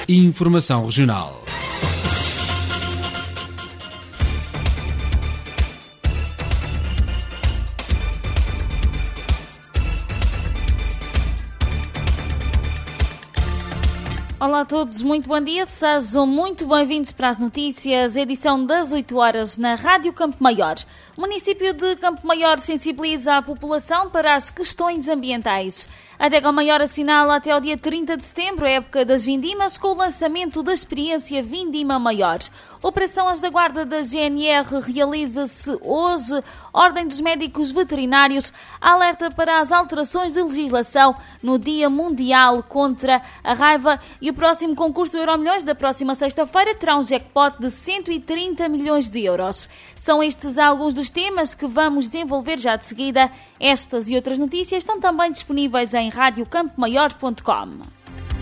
Informação regional. Olá a todos, muito bom dia, sejam muito bem-vindos para as notícias, edição das 8 horas na Rádio Campo Maior. O município de Campo Maior sensibiliza a população para as questões ambientais. A Adega Maior assinala até ao dia 30 de setembro, a época das vindimas, com o lançamento da experiência Vindima Maior. Operação As da Guarda da GNR realiza-se hoje. Ordem dos Médicos Veterinários alerta para as alterações de legislação no Dia Mundial contra a Raiva e o próximo concurso do Euromilhões da próxima sexta-feira terá um jackpot de 130 milhões de euros. São estes alguns dos temas que vamos desenvolver já de seguida. Estas e outras notícias estão também disponíveis em radiocampomaior.com.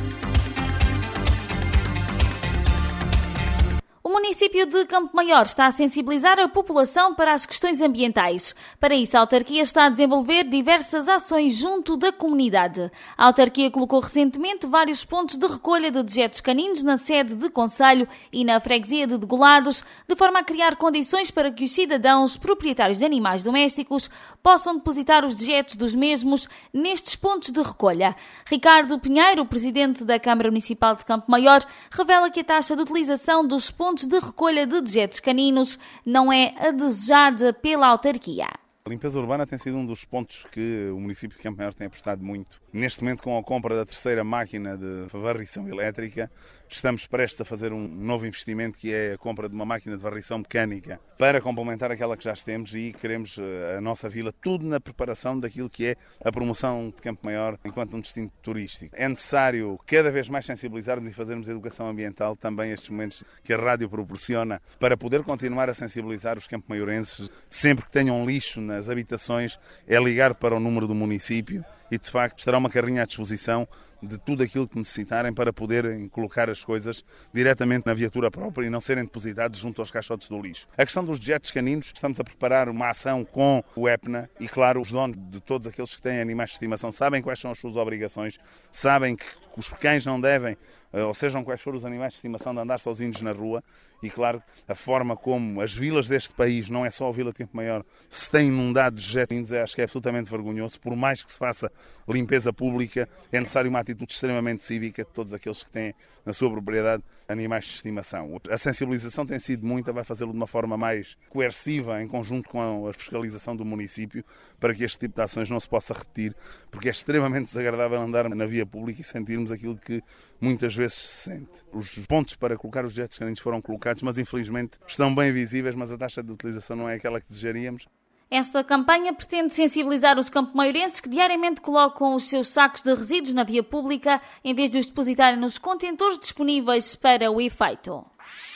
O município de Campo Maior está a sensibilizar a população para as questões ambientais. Para isso, a autarquia está a desenvolver diversas ações junto da comunidade. A autarquia colocou recentemente vários pontos de recolha de dejetos caninos na sede de concelho e na freguesia de Degolados, de forma a criar condições para que os cidadãos proprietários de animais domésticos possam depositar os dejetos dos mesmos nestes pontos de recolha. Ricardo Pinheiro, presidente da Câmara Municipal de Campo Maior, revela que a taxa de utilização dos pontos de recolha de dejetos caninos não é a desejada pela autarquia. A limpeza urbana tem sido um dos pontos que o município de Campo Maior tem apostado muito. Neste momento, com a compra da terceira máquina de varrição elétrica, estamos prestes a fazer um novo investimento, que é a compra de uma máquina de varrição mecânica, para complementar aquela que já temos, e queremos a nossa vila tudo na preparação daquilo que é a promoção de Campo Maior enquanto um destino turístico. É necessário cada vez mais sensibilizarmos e fazermos educação ambiental, também estes momentos que a rádio proporciona, para poder continuar a sensibilizar os campo-maiorenses. Sempre que tenham lixo nas habitações, é ligar para o número do município e, de facto, estará uma carrinha à disposição de tudo aquilo que necessitarem para poderem colocar as coisas diretamente na viatura própria e não serem depositados junto aos caixotes do lixo. A questão dos dejetos caninos, estamos a preparar uma ação com o EPNA e, claro, os donos de todos aqueles que têm animais de estimação sabem quais são as suas obrigações, sabem que os cães não devem, ou sejam quais forem os animais de estimação, de andar sozinhos na rua. E, claro, a forma como as vilas deste país, não é só a Vila de Campo Maior, se têm inundado de dejetos, acho que é absolutamente vergonhoso. Por mais que se faça limpeza pública, é necessário uma atitude extremamente cívica de todos aqueles que têm na sua propriedade animais de estimação. A sensibilização tem sido muita, vai fazê-lo de uma forma mais coerciva, em conjunto com a fiscalização do município, para que este tipo de ações não se possa repetir, porque é extremamente desagradável andar na via pública e sentirmos aquilo que muitas vezes se sente. Os pontos para colocar os dejetos caninos foram colocados, mas infelizmente estão bem visíveis, mas a taxa de utilização não é aquela que desejaríamos. Esta campanha pretende sensibilizar os campo-maiorenses que diariamente colocam os seus sacos de resíduos na via pública em vez de os depositarem nos contentores disponíveis para o efeito.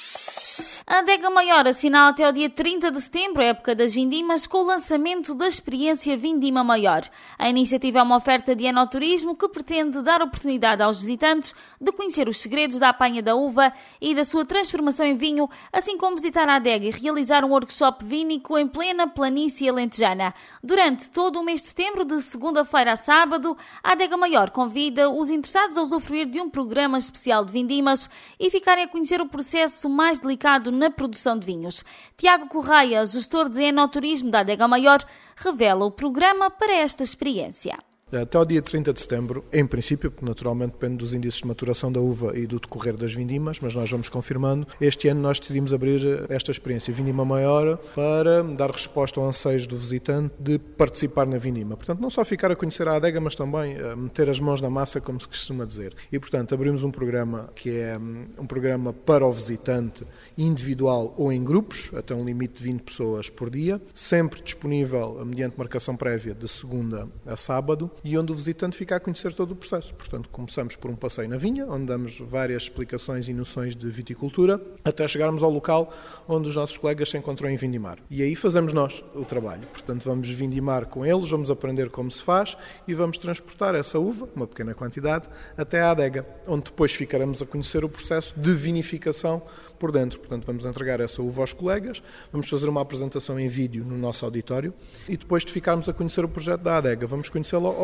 A Adega Maior assinala até ao dia 30 de setembro, a época das vindimas, com o lançamento da experiência Vindima Maior. A iniciativa é uma oferta de enoturismo que pretende dar oportunidade aos visitantes de conhecer os segredos da apanha da uva e da sua transformação em vinho, assim como visitar a adega e realizar um workshop vínico em plena planície alentejana. Durante todo o mês de setembro, de segunda-feira a sábado, a Adega Maior convida os interessados a usufruir de um programa especial de vindimas e ficarem a conhecer o processo mais delicado na produção de vinhos. Tiago Correia, gestor de enoturismo da Adega Maior, revela o programa para esta experiência. Até ao dia 30 de setembro, em princípio, porque naturalmente depende dos índices de maturação da uva e do decorrer das vindimas, mas nós vamos confirmando. Este ano nós decidimos abrir esta experiência Vindima Maior para dar resposta ao ansejo do visitante de participar na vindima. Portanto, não só ficar a conhecer a adega, mas também meter as mãos na massa, como se costuma dizer. E, portanto, abrimos um programa que é um programa para o visitante individual ou em grupos, até um limite de 20 pessoas por dia, sempre disponível mediante marcação prévia de segunda a sábado, e onde o visitante fica a conhecer todo o processo. Portanto, começamos por um passeio na vinha, onde damos várias explicações e noções de viticultura, até chegarmos ao local onde os nossos colegas se encontram em vindimar. E aí fazemos nós o trabalho. Portanto, vamos vindimar com eles, vamos aprender como se faz e vamos transportar essa uva, uma pequena quantidade, até à adega, onde depois ficaremos a conhecer o processo de vinificação por dentro. Portanto, vamos entregar essa uva aos colegas, vamos fazer uma apresentação em vídeo no nosso auditório e depois de ficarmos a conhecer o projeto da adega, vamos conhecê-lo ao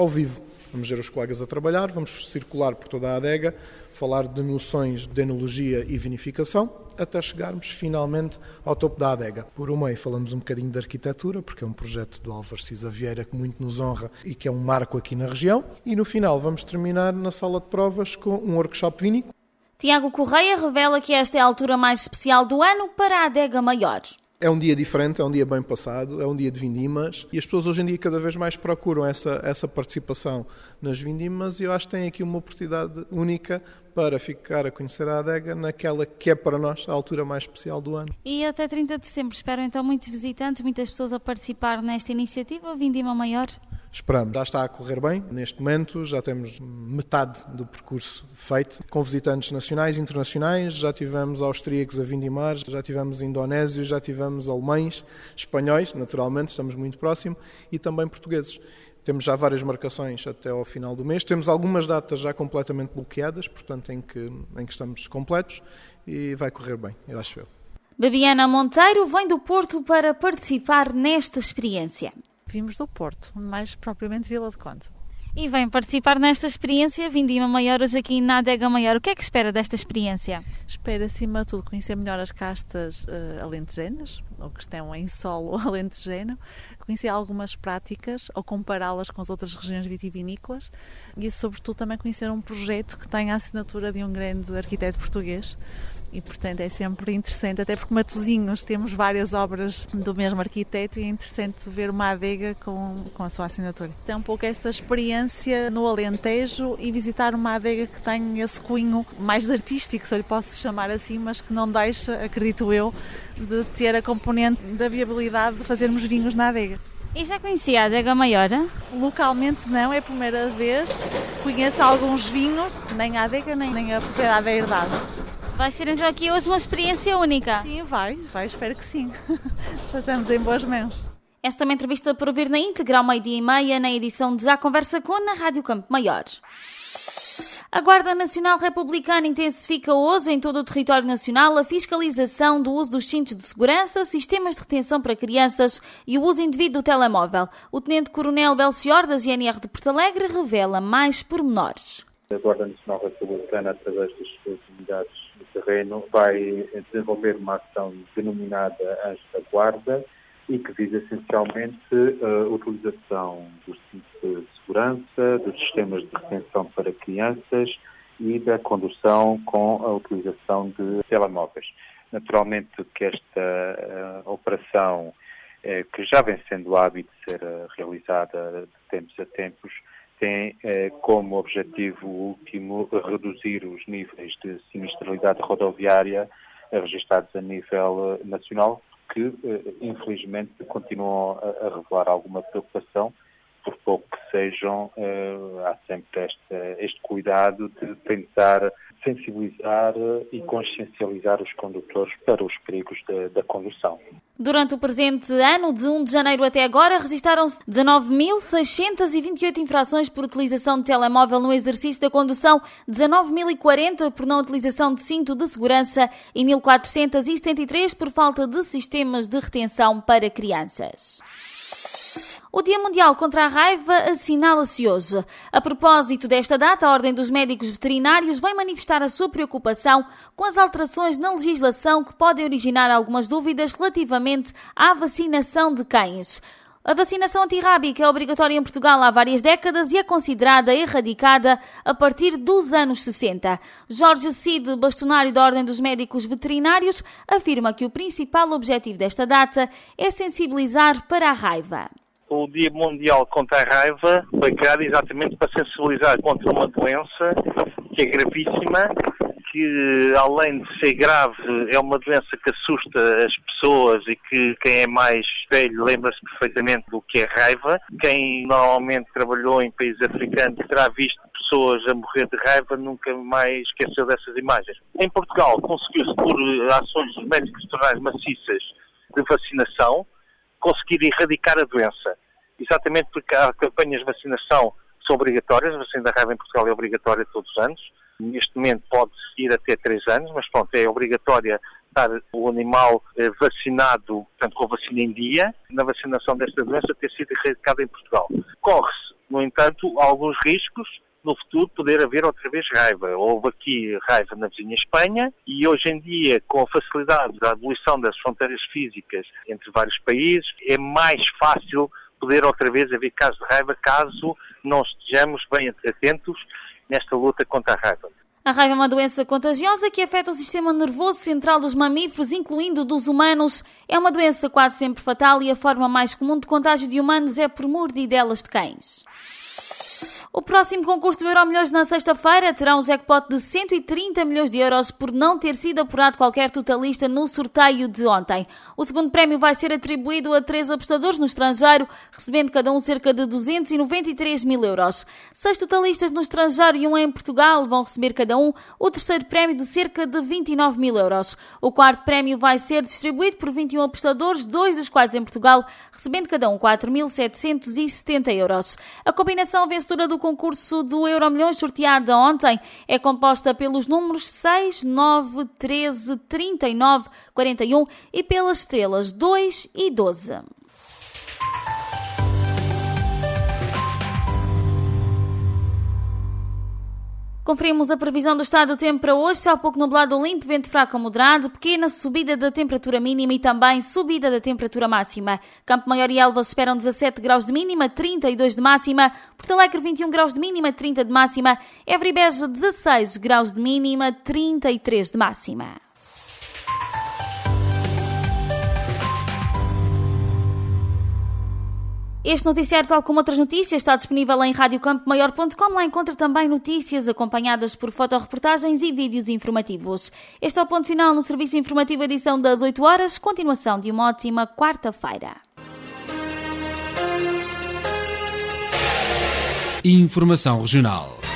ao vivo. Vamos ver os colegas a trabalhar, vamos circular por toda a adega, falar de noções de enologia e vinificação, até chegarmos finalmente ao topo da adega. Por um meio falamos um bocadinho de arquitetura, porque é um projeto do Álvaro Cisa Vieira que muito nos honra e que é um marco aqui na região. E no final vamos terminar na sala de provas com um workshop vínico. Tiago Correia revela que esta é a altura mais especial do ano para a adega maior. É um dia diferente, é um dia bem passado, é um dia de vindimas e as pessoas hoje em dia cada vez mais procuram essa participação nas vindimas e eu acho que têm aqui uma oportunidade única para ficar a conhecer a adega naquela que é para nós a altura mais especial do ano. E até 30 de setembro esperam então muitos visitantes, muitas pessoas a participar nesta iniciativa Vindima Maior? Esperamos. Já está a correr bem. Neste momento já temos metade do percurso feito, com visitantes nacionais e internacionais. Já tivemos austríacos a vindimar, já tivemos indonésios, já tivemos alemães, espanhóis, naturalmente, estamos muito próximos, e também portugueses. Temos já várias marcações até ao final do mês. Temos algumas datas já completamente bloqueadas, portanto, em que estamos completos e vai correr bem, eu acho eu. Babiana Monteiro vem do Porto para participar nesta experiência. Vimos do Porto, mais propriamente Vila de Conde. E vem participar nesta experiência Vindima Maior hoje aqui na Adega Maior. O que é que espera desta experiência? Espero, acima de tudo, conhecer melhor as castas alentejanas, ou que estão em solo alentejano, conhecer algumas práticas ou compará-las com as outras regiões vitivinícolas e, sobretudo, também conhecer um projeto que tem a assinatura de um grande arquiteto português. E, portanto, é sempre interessante, até porque Matosinhos temos várias obras do mesmo arquiteto e é interessante ver uma adega com a sua assinatura. Tem um pouco essa experiência no Alentejo e visitar uma adega que tem esse cunho mais artístico, se eu lhe posso chamar assim, mas que não deixa, acredito eu, de ter a componente da viabilidade de fazermos vinhos na adega. E já conhecia a Adega Maior? Localmente não, é a primeira vez. Conheço alguns vinhos, nem a adega nem a propriedade é herdada. Vai ser então aqui hoje uma experiência única? Sim, vai, espero que sim. Já estamos em boas mãos. Esta é uma entrevista para ouvir na íntegra ao 12h30 na edição de Já Conversa com na Rádio Campo Maior. A Guarda Nacional Republicana intensifica hoje em todo o território nacional a fiscalização do uso dos cintos de segurança, sistemas de retenção para crianças e o uso indevido do telemóvel. O Tenente-Coronel Belchior da GNR de Porto Alegre revela mais pormenores. A Guarda Nacional Republicana, através das suas unidades de terreno, vai desenvolver uma ação denominada Anjos da Guarda e que visa essencialmente a utilização dos cintos de segurança, dos sistemas de retenção para crianças e da condução com a utilização de telemóveis. Naturalmente que esta operação, que já vem sendo hábito de ser realizada de tempos a tempos, tem como objetivo último reduzir os níveis de sinistralidade rodoviária registrados a nível nacional, que infelizmente continuam a revelar alguma preocupação, por pouco que sejam, há sempre este cuidado de tentar sensibilizar e consciencializar os condutores para os perigos da condução. Durante o presente ano, de 1 de janeiro até agora, registaram-se 19.628 infrações por utilização de telemóvel no exercício da condução, 19.040 por não utilização de cinto de segurança e 1.473 por falta de sistemas de retenção para crianças. O Dia Mundial contra a Raiva assinala-se hoje. A propósito desta data, a Ordem dos Médicos Veterinários vai manifestar a sua preocupação com as alterações na legislação que podem originar algumas dúvidas relativamente à vacinação de cães. A vacinação antirrábica é obrigatória em Portugal há várias décadas e é considerada erradicada a partir dos anos 60. Jorge Cid, bastonário da Ordem dos Médicos Veterinários, afirma que o principal objetivo desta data é sensibilizar para a raiva. O Dia Mundial contra a Raiva foi criado exatamente para sensibilizar contra uma doença que é gravíssima, que além de ser grave é uma doença que assusta as pessoas e que quem é mais velho lembra-se perfeitamente do que é raiva. Quem normalmente trabalhou em países africanos terá visto pessoas a morrer de raiva, nunca mais esqueceu dessas imagens. Em Portugal conseguiu-se, por ações dos médicos veterinários maciças de vacinação, conseguir erradicar a doença. Exatamente porque as campanhas de vacinação são obrigatórias, a vacina da raiva em Portugal é obrigatória todos os anos. Neste momento pode ir até 3 anos, mas pronto, é obrigatória estar o animal vacinado, portanto com a vacina em dia, na vacinação desta doença ter sido erradicada em Portugal. Corre-se No entanto, há alguns riscos no futuro poder haver outra vez raiva. Houve aqui raiva na vizinha Espanha e hoje em dia, com a facilidade da abolição das fronteiras físicas entre vários países, é mais fácil poder outra vez haver casos de raiva caso não estejamos bem atentos nesta luta contra a raiva. A raiva é uma doença contagiosa que afeta o sistema nervoso central dos mamíferos, incluindo dos humanos. É uma doença quase sempre fatal e a forma mais comum de contágio de humanos é por mordidelas de cães. O próximo concurso do Euromilhões na sexta-feira terá um jackpot de 130 milhões de euros por não ter sido apurado qualquer totalista no sorteio de ontem. O segundo prémio vai ser atribuído a 3 apostadores no estrangeiro, recebendo cada um cerca de 293 mil euros. 6 totalistas no estrangeiro e 1 em Portugal vão receber cada um o terceiro prémio de cerca de 29 mil euros. O quarto prémio vai ser distribuído por 21 apostadores, 2 dos quais em Portugal, recebendo cada um 4.770 euros. A combinação vencedora do concurso do Euromilhões sorteado ontem é composta pelos números 6, 9, 13, 39, 41 e pelas estrelas 2 e 12. Conferimos a previsão do estado do tempo para hoje. Céu pouco nublado ou limpo, vento fraco a moderado, pequena subida da temperatura mínima e também subida da temperatura máxima. Campo Maior e Elvas esperam 17 graus de mínima, 32 de máxima. Porto Alegre 21 graus de mínima, 30 de máxima. Évora e Beja 16 graus de mínima, 33 de máxima. Este noticiário, tal como outras notícias, está disponível em radiocampomaior.com. Lá encontra também notícias acompanhadas por fotoreportagens e vídeos informativos. Este é o ponto final no Serviço Informativo, edição das 8 horas. Continuação de uma ótima quarta-feira. Informação Regional.